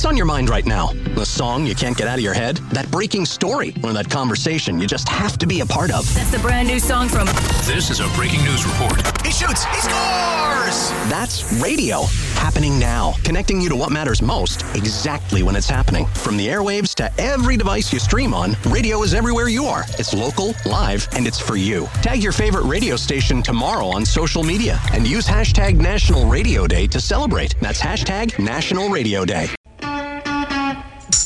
What's on your mind right now? The song you can't get out of your head? That breaking story? Or that conversation you just have to be a part of? That's the brand new song from... This is a breaking news report. He shoots! He scores! That's radio. Happening now. Connecting you to what matters most, exactly when it's happening. From the airwaves to every device you stream on, radio is everywhere you are. It's local, live, and it's for you. Tag your favorite radio station tomorrow on social media and use hashtag National Radio Day to celebrate. That's hashtag National Radio Day. I'm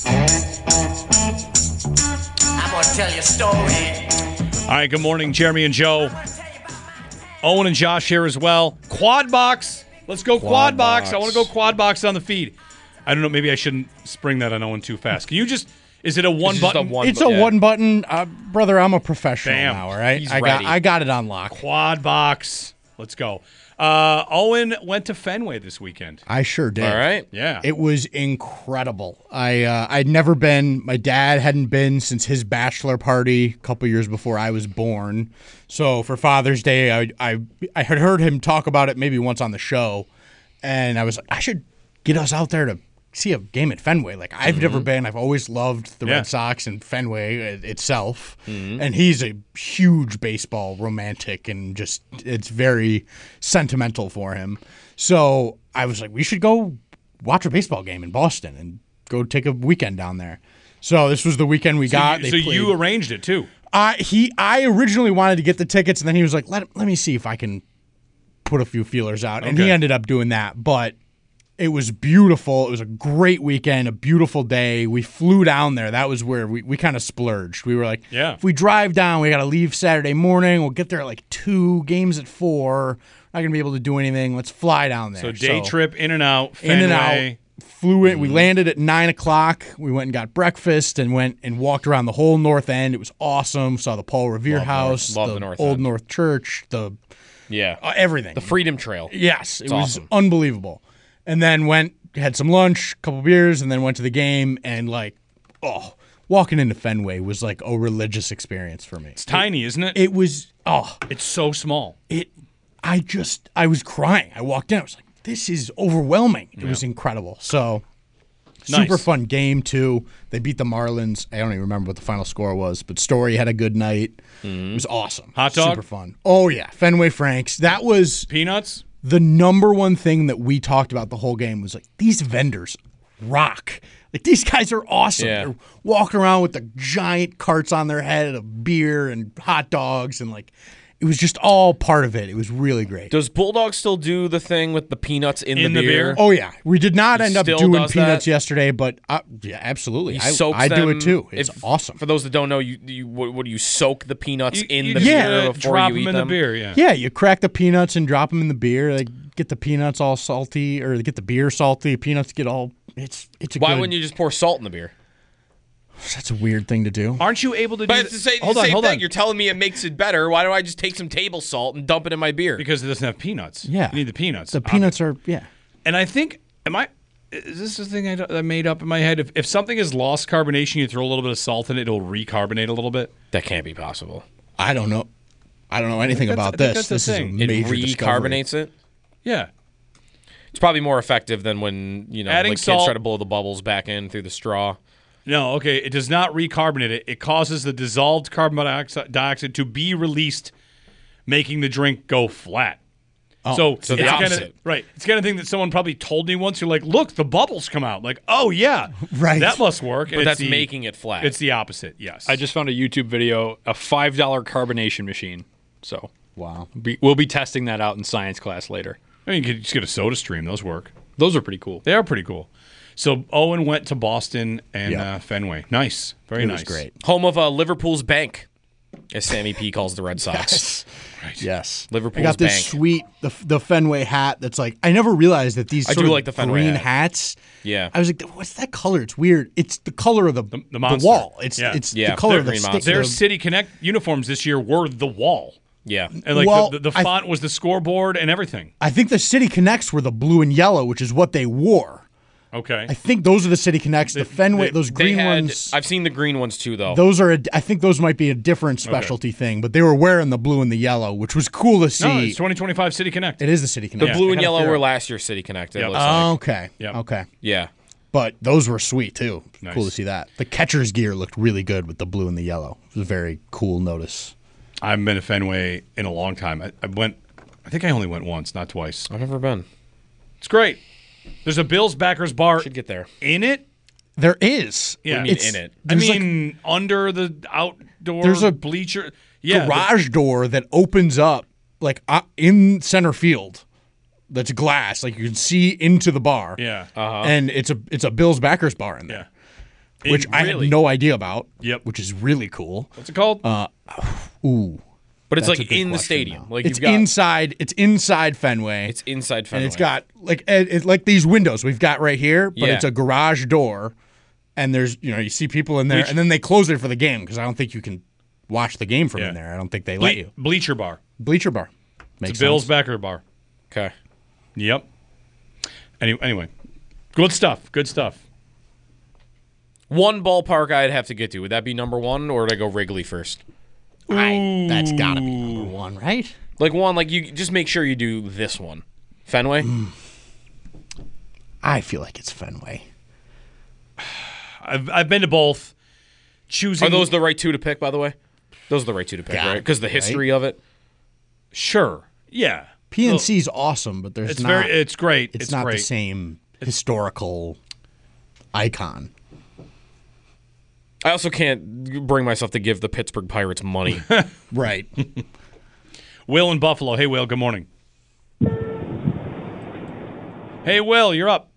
gonna tell you a story. All right, good morning, Jeremy and Joe. Owen and Josh here as well. Quad box. Let's go quad box. I want to go quad box on the feed. I don't know. Maybe I shouldn't spring that on Owen too fast. Can you just... Is it a one button? It's a one button. Brother, I'm a professional now, all right? He's ready. I got it on lock. Quad box. Let's go. Owen went to Fenway this weekend. I sure did. All right. Yeah. It was incredible. I'd never been. My dad hadn't been since his bachelor party a couple years before I was born. So for Father's Day, I had heard him talk about it maybe once on the show, and I was like, I should get us out there to see a game at Fenway. Like, I've never been. I've always loved the Red Sox and Fenway itself. And he's a huge baseball romantic and just it's very sentimental for him. So I was like, we should go watch a baseball game in Boston and go take a weekend down there. So this was the weekend we got. So you arranged it too. I originally wanted to get the tickets, and then he was like, let me see if I can put a few feelers out. And he ended up doing that. But it was beautiful. It was a great weekend, a beautiful day. We flew down there. That was where we kind of splurged. We were like, if we drive down, we got to leave Saturday morning. We'll get there at like 2, games at 4. Not going to be able to do anything. Let's fly down there. So day trip, in and out, Fenway. In and out. Flew in. We landed at 9 o'clock. We went and got breakfast and went and walked around the whole North End. It was awesome. Saw the Paul Revere House, the North Old End. North Church, everything. The Freedom Trail. Yes, it was awesome. Unbelievable. And then had some lunch, a couple beers, and then went to the game. And walking into Fenway was like a religious experience for me. It's tiny, isn't it? It was. It's so small. I was crying. I walked in. I was like, this is overwhelming. It was incredible. So, super fun game, too. They beat the Marlins. I don't even remember what the final score was, but Story had a good night. It was awesome. Hot dog? Super fun. Oh, yeah. Fenway Franks. That was Peanuts? the number one thing that we talked about the whole game was like, these vendors rock. Like, these guys are awesome. Yeah. They're walking around with the giant carts on their head of beer and hot dogs and like... It was just all part of it. It was really great. Does Bulldog still do the thing with the peanuts in the beer? Oh, yeah. We did not end up doing peanuts that? yesterday, but yeah, absolutely. I do it too. It's awesome. For those that don't know, what do you soak the peanuts in the yeah, beer before drop you eat them in the beer, yeah. Yeah, you crack the peanuts and drop them in the beer. Like, get the peanuts all salty, or get the beer salty. Peanuts get all... It's a Why good... wouldn't you just pour salt in the beer? That's a weird thing to do. Aren't you able to do But it's the same thing. You're telling me it makes it better. Why don't I just take some table salt and dump it in my beer? Because it doesn't have peanuts. Yeah. You need the peanuts. The peanuts are... Yeah. And I think... Is this the thing I made up in my head? If something has lost carbonation, you throw a little bit of salt in it, it'll recarbonate a little bit? That can't be possible. I don't know anything about this. That's the This is a thing. It major recarbonates it? Yeah. It's probably more effective than when, Adding kids salt- try to blow the bubbles back in through the straw. No, okay. It does not recarbonate it. It causes the dissolved carbon dioxide to be released, making the drink go flat. Oh, so it's the opposite. Right. It's the kind of thing that someone probably told me once. You're like, look, the bubbles come out. Like, oh, yeah. Right. That must work. But that's making it flat. It's the opposite, yes. I just found a YouTube video, a $5 carbonation machine. So Wow. We'll be testing that out in science class later. I mean, you could just get a soda stream. Those work. Those are pretty cool. They are pretty cool. So Owen went to Boston and Fenway. Nice. Very nice. It was great. Home of Liverpool's Bank, as Sammy P calls the Red Sox. Right. Yes. Liverpool's I got this Bank. sweet, the Fenway hat that's like, I never realized that these I sort do of like the Fenway green hat. hats. Yeah. I was like, what's that color? It's weird. It's the color of the monster. wall. It's Yeah. the color of the Green stick. Monster. Their City Connect uniforms this year were the wall. Yeah. And like Well, the font was the scoreboard and everything. I think the City Connects were the blue and yellow, which is what they wore. Okay. I think those are the City Connects. The Fenway, those green ones. I've seen the green ones too, though. Those are. I think those might be a different specialty thing, but they were wearing the blue and the yellow, which was cool to see. No, it's 2025 City Connect. It is the City Connect. the blue and I gotta yellow figure were out. last year's City Connect. It Yep. looks Oh, like. okay. Yep. Okay. Yeah. But those were sweet too. Nice. Cool to see that. The catcher's gear looked really good with the blue and the yellow. It was a very cool notice. I haven't been to Fenway in a long time. I think I only went once, not twice. I've never been. It's great. There's a Bills backers bar Should get there. in it. There is. Yeah, What do you mean in it? I There's mean, under the outdoor There's a bleacher. Yeah, garage door that opens up like in center field. That's glass, like you can see into the bar. Yeah. And it's a Bills backers bar in there, Yeah. which I had Really? no idea about. Yep. Which is really cool. What's it called? Ooh. But it's That's a like good in the question stadium. now. Like It's you've got, inside. It's inside Fenway. It's inside Fenway. and it's got like these windows we've got right here, but Yeah. it's a garage door, and there's you see people in there, and then they close it for the game because I don't think you can watch the game from in there. I don't think they let you. Bleacher bar. Bleacher bar. Makes It's a Bills sense. backer bar. Okay. Yep. Anyway, good stuff. Good stuff. One ballpark I'd have to get to. Would that be number one, or would I go Wrigley first? That's gotta be number one, right? Like one, like you just make sure you do this one. Fenway? I feel like it's Fenway. I've been to both. Choosing Are those the right two to pick, by the way? Those are the right two to pick, Gotta right? Because the be, history of it. Sure. Yeah. PNC's awesome, but there's It's not. it's great. It's not great. the same historical icon. I also can't bring myself to give the Pittsburgh Pirates money. Right. Will in Buffalo. Hey, Will. Good morning. Hey, Will. You're up.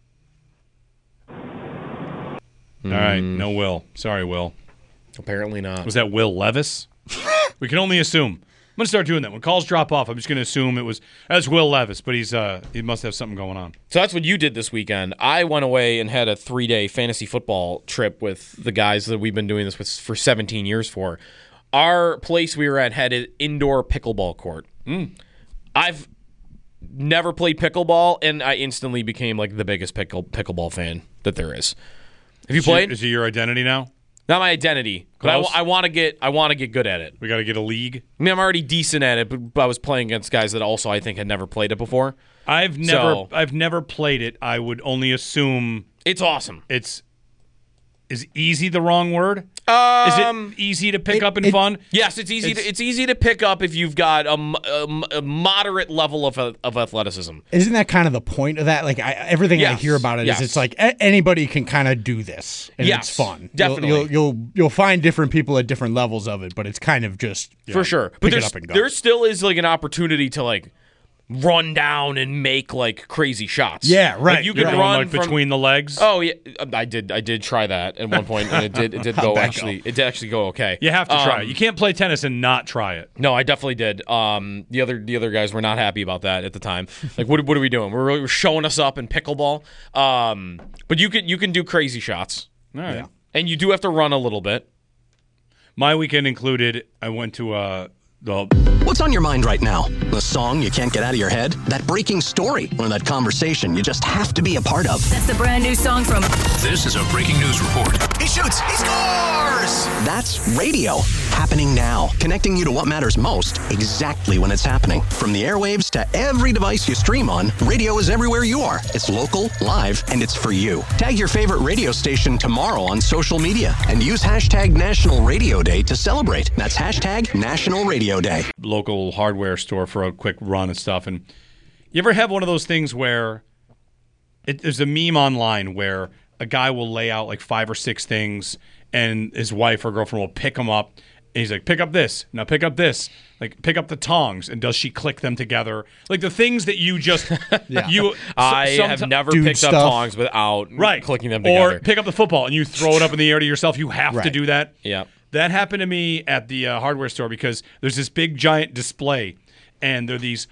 All right. No Will. Sorry, Will. Apparently not. Was that Will Levis? We can only assume. I'm going to start doing that. When calls drop off, I'm just going to assume that's Will Levis, but he must have something going on. So that's what you did this weekend. I went away and had a 3-day fantasy football trip with the guys that we've been doing this with for 17 years for. Our place we were at had an indoor pickleball court. I've never played pickleball, and I instantly became like the biggest pickleball fan that there is. Have you played? Is it your identity now? Not my identity, but Close? I want to get good at it. We got to get a league. I mean, I'm already decent at it, but I was playing against guys that also I think had never played it before. I've never played it. I would only assume It's awesome. Is easy the wrong word? Is it easy to pick up and fun? Yes, it's easy. It's easy to pick up if you've got a moderate level of athleticism. Isn't that kind of the point of that? Like everything I Yes, hear about it is yes. it's like anybody can kind of do this, and Yes, it's fun. definitely. You'll find different people at different levels of it, but it's kind of just For sure. But pick it up and go. there still is like an opportunity to like run down and make like crazy shots. Yeah, right. Like, you can Going, run like, from, between the legs. Oh yeah, I did try that at one point, and it did go actually. It did actually go okay. You have to try it. You can't play tennis and not try it. No, I definitely did. The other guys were not happy about that at the time. Like, what are we doing? We're showing us up in pickleball. But you can do crazy shots. All right. And you do have to run a little bit. My weekend included, I went to What's on your mind right now? The song you can't get out of your head? That breaking story? Or that conversation you just have to be a part of? That's the brand new song from This is a breaking news report. He shoots! He scores! That's radio. Happening now. Connecting you to what matters most exactly when it's happening. From the airwaves to every device you stream on, radio is everywhere you are. It's local, live, and it's for you. Tag your favorite radio station tomorrow on social media and use hashtag National Radio Day to celebrate. That's hashtag National Radio Day. local hardware store for a quick run and stuff. And you ever have one of those things where there's a meme online where a guy will lay out like 5 or 6 things and his wife or girlfriend will pick them up. And he's like, pick up this. Now pick up this. Like, pick up the tongs. And does she click them together? Like the things that you just... I have never picked up tongs without clicking them together. Or pick up the football and you throw it up in the air to yourself. You have to do that. Yeah. That happened to me at the hardware store because there's this big giant display and there are these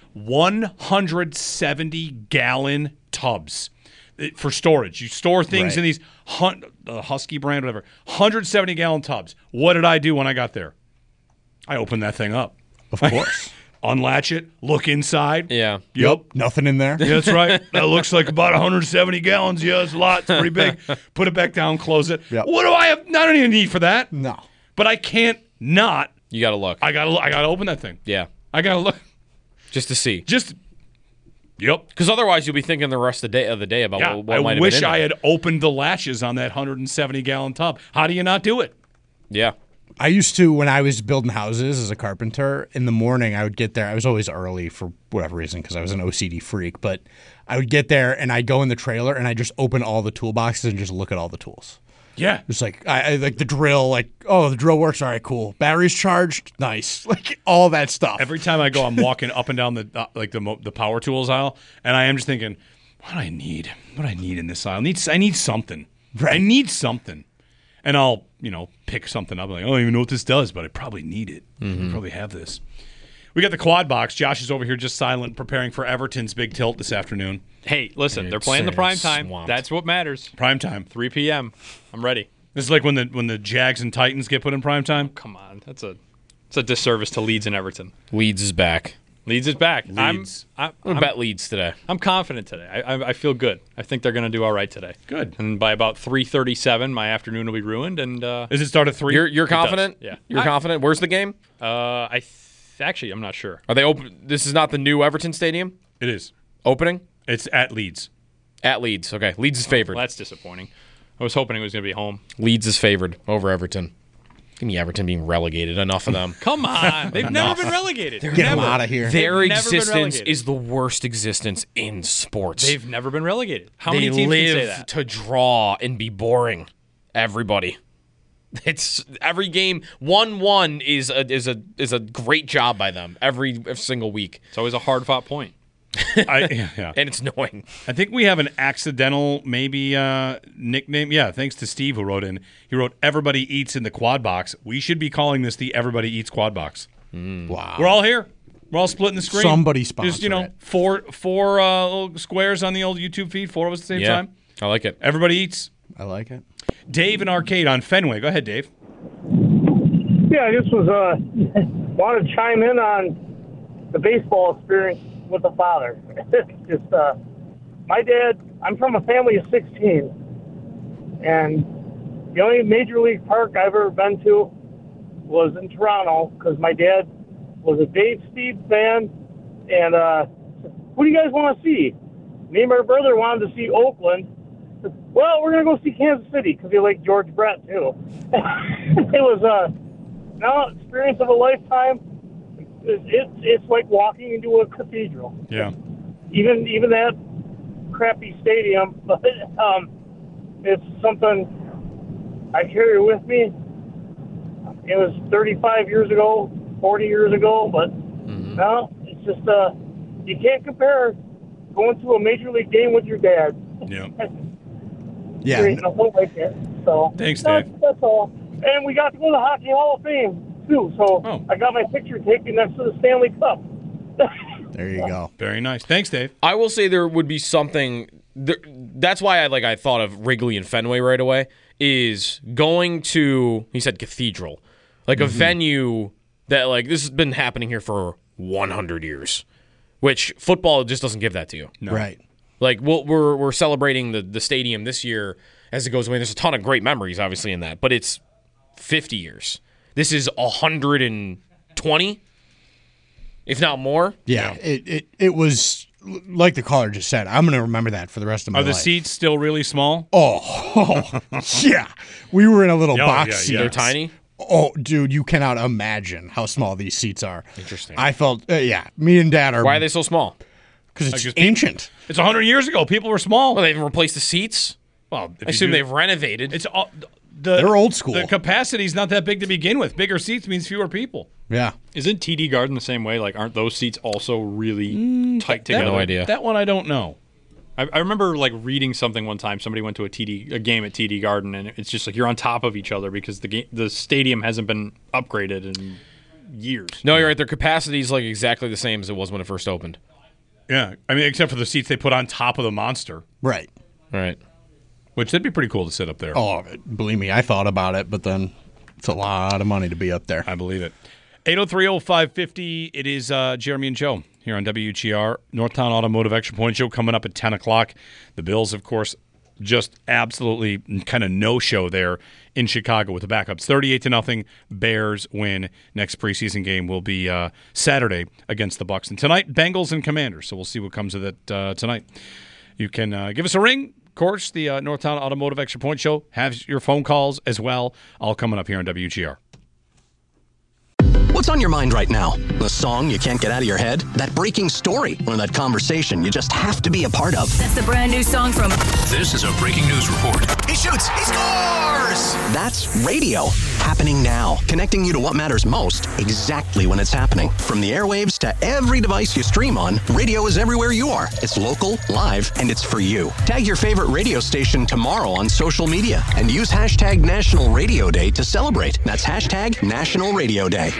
170-gallon tubs for storage. You store things in these Husky brand, whatever, 170-gallon tubs. What did I do when I got there? I opened that thing up. Of course. Unlatch it, look inside. Yeah. Yep. Nothing in there. Yeah, that's right. That looks like about 170 gallons. Yeah, it's a lot. It's pretty big. Put it back down, close it. Yep. What do I have? I don't even need for that. No. But I can't not. You got to look. I gotta open that thing. Yeah. I gotta look. Just to see. Just Yep. Because otherwise, you'll be thinking the rest of the day about Yeah, what might have I been wish in I there. had opened the latches on that 170-gallon tub. How do you not do it? Yeah. I used to, when I was building houses as a carpenter, in the morning I would get there. I was always early for whatever reason because I was an OCD freak. But I would get there and I'd go in the trailer and I'd just open all the toolboxes and just look at all the tools. Yeah. Just like I like the drill, like, oh, the drill works. All right, cool. Batteries charged, nice. Like all that stuff. Every time I go, I'm walking up and down the power tools aisle, and I am just thinking, what do I need? What do I need in this aisle? I need something. Right. I need something. And I'll, pick something up. I'm like, I don't even know what this does, but I probably need it. I probably have this. We got the quad box. Josh is over here just silent, preparing for Everton's big tilt this afternoon. Hey, listen, they're playing the prime time. swamped. That's what matters. Prime time. 3 p.m. I'm ready. This is like when the Jags and Titans get put in prime time. Come on, it's a disservice to Leeds and Everton. Leeds is back. Leeds is back. Leeds. I'm going to bet Leeds today. I'm confident today. I feel good. I think they're going to do all right today. Good. And by about 3:37, my afternoon will be ruined. And Does it start at 3? You're confident? Yeah. You're confident? Where's the game? Actually, I'm not sure. Are they open? This is not the new Everton Stadium It is. opening? It's at Leeds. At Leeds. Okay. Leeds is favored. Well, that's disappointing. I was hoping it was going to be home. Leeds is favored over Everton. Give me Everton being relegated. Enough of them. Come on, they've never been relegated. Get them out of here. Their They've never been existence relegated. is the worst existence in sports. They've never been relegated. How they many teams live can say that? to draw and be boring. Everybody. It's every game. 1-1 is a great job by them every single week, It's always a hard-fought point. Yeah. and it's annoying. I think we have an accidental maybe nickname. Yeah, thanks to Steve who wrote in. He wrote Everybody Eats in the quad box. We should be calling this the Everybody Eats quad box. Wow. We're all here. We're all splitting the screen. Somebody sponsor Just, it. four little squares on the old YouTube feed, 4 of us at the same Yeah, time. I like it. Everybody Eats. I like it. Dave in Arcade on Fenway. Go ahead, Dave. Yeah, I just was want to chime in on the baseball experience with the father. Just my dad. I'm from a family of 16, and the only major league park I've ever been to was in Toronto because my dad was a Dave Steed fan. And what do you guys want to see? Me and my brother wanted to see Oakland. Well, we're gonna go see Kansas City because he liked George Brett too. It was experience of a lifetime. It's like walking into a cathedral. Yeah. Even that crappy stadium, but it's something I carry with me. It was 35 years ago, 40 years ago, but no, it's just you can't compare going to a major league game with your dad. Yeah. Yeah. In a whole like that. So Thanks, Dave. That's all. And we got to go to the Hockey Hall of Fame too. So Oh. I got my picture taken next to the Stanley Cup. There you go. Very nice. Thanks, Dave. I will say there would be something. That's why I thought of Wrigley and Fenway right away. Is going to, he said, cathedral, like a venue that like this has been happening here for 100 years, which football just doesn't give that to you. No. Right. Like we're celebrating the stadium this year as it goes away. There's a ton of great memories, obviously, in that, but it's 50 years. This is 120, if not more. Yeah. It was like the caller just said. I'm going to remember that for the rest of my Are the life. seats still really small? Oh, yeah. We were in a little Oh, box yeah, seat. yeah. They're tiny. Oh, dude, you cannot imagine how small these seats are. Interesting. I felt, me and Dad are. Why are they so small? Because it's Like, ancient. It's 100 years ago. People were small. Well, they've replaced the seats. Well, if I you assume do- they've renovated. It's all, They're old school. The capacity's not that big to begin with. Bigger seats means fewer people. Yeah. Isn't TD Garden the same way? Like, aren't those seats also really tight together? no idea. That one I don't know. I remember like reading something one time. Somebody went to a game at TD Garden, and it's just like you're on top of each other because the stadium hasn't been upgraded in years. No, you're right. Their capacity is like exactly the same as it was when it first opened. Yeah, I mean, except for the seats they put on top of the monster, Right. All right. which that'd be pretty cool to sit up there. Oh, believe me, I thought about it, but then it's a lot of money to be up there. I believe it. 803-0550. It is Jeremy and Joe here on WGR. Northtown Automotive Extra Point Show coming up at 10 o'clock. The Bills, of course, just absolutely kind of no-show there in Chicago with the backups. 38-0, Bears win. Next preseason game will be Saturday against the Bucs. And tonight, Bengals and Commanders. So we'll see what comes of it tonight. You can give us a ring. Of course, the Northtown Automotive Extra Point Show has your phone calls as well, all coming up here on WGR. What's on your mind right now? The song you can't get out of your head? That breaking story? Or that conversation you just have to be a part of? That's the brand new song from... This is a breaking news report. He shoots! He scores! That's radio. Happening now. Connecting you to what matters most exactly when it's happening. From the airwaves to every device you stream on, radio is everywhere you are. It's local, live, and it's for you. Tag your favorite radio station tomorrow on social media and use hashtag National Radio Day to celebrate. That's hashtag National Radio Day.